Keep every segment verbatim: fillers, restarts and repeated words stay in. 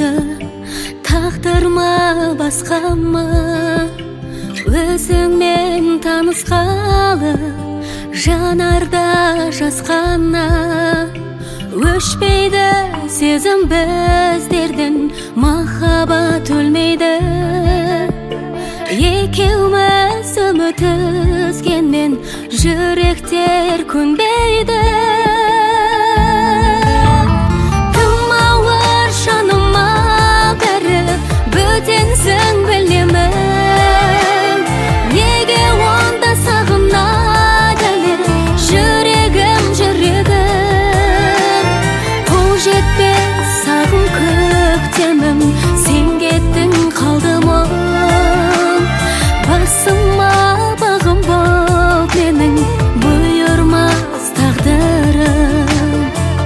қалды, тағдыр ма басқа ма? Өзіңмен танысқалы, жанарда жасқана. Өшпейді сезім біздерден, махаббат өлмейді. Екеуміз үміт үзгенмен, жүректер көнбейді. Тым ауыр жаныма бәрі, бөтенсің білемін. Неге онда сағынады әлі, жүрегім, жүрегім. Қол жетпес сағым көктемім, сен кеттің қалдым ол. Басыма бағым боп менің, бұйырмас тағдырым.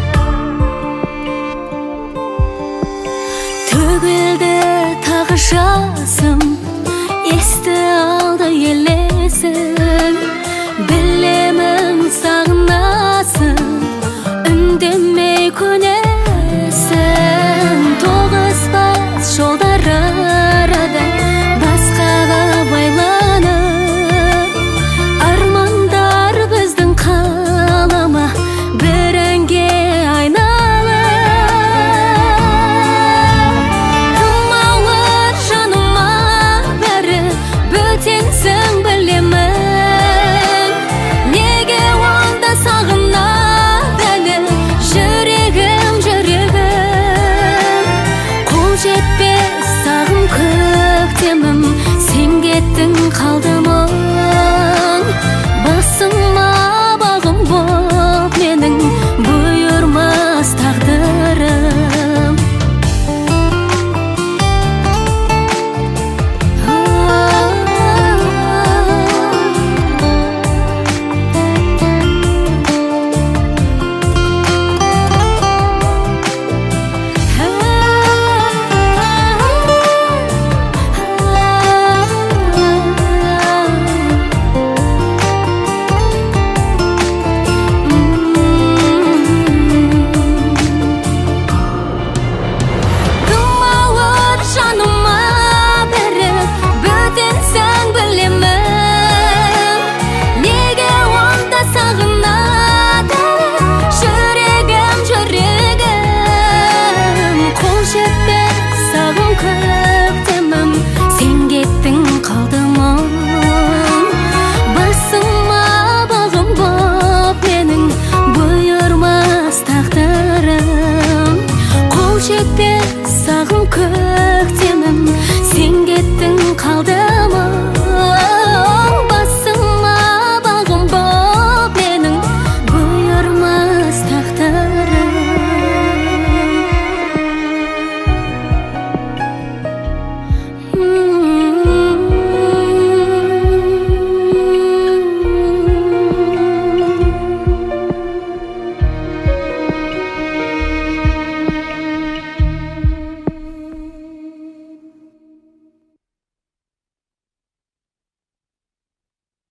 Төгілді тағы жасым, есті алды елесің. Білемін сағынасың, үндемей көнесің. Тоғыспас жолдар арада, басқаға байланып. Армандар біздің қалама, бір әнге айналып. Тым ауыр жаныма бәрі, бөтенсің білемін. Неге онда сағынады әлі, жүрегім, жүрегім. Қол жетпес сағым көктемім, сен кеттің қалдың.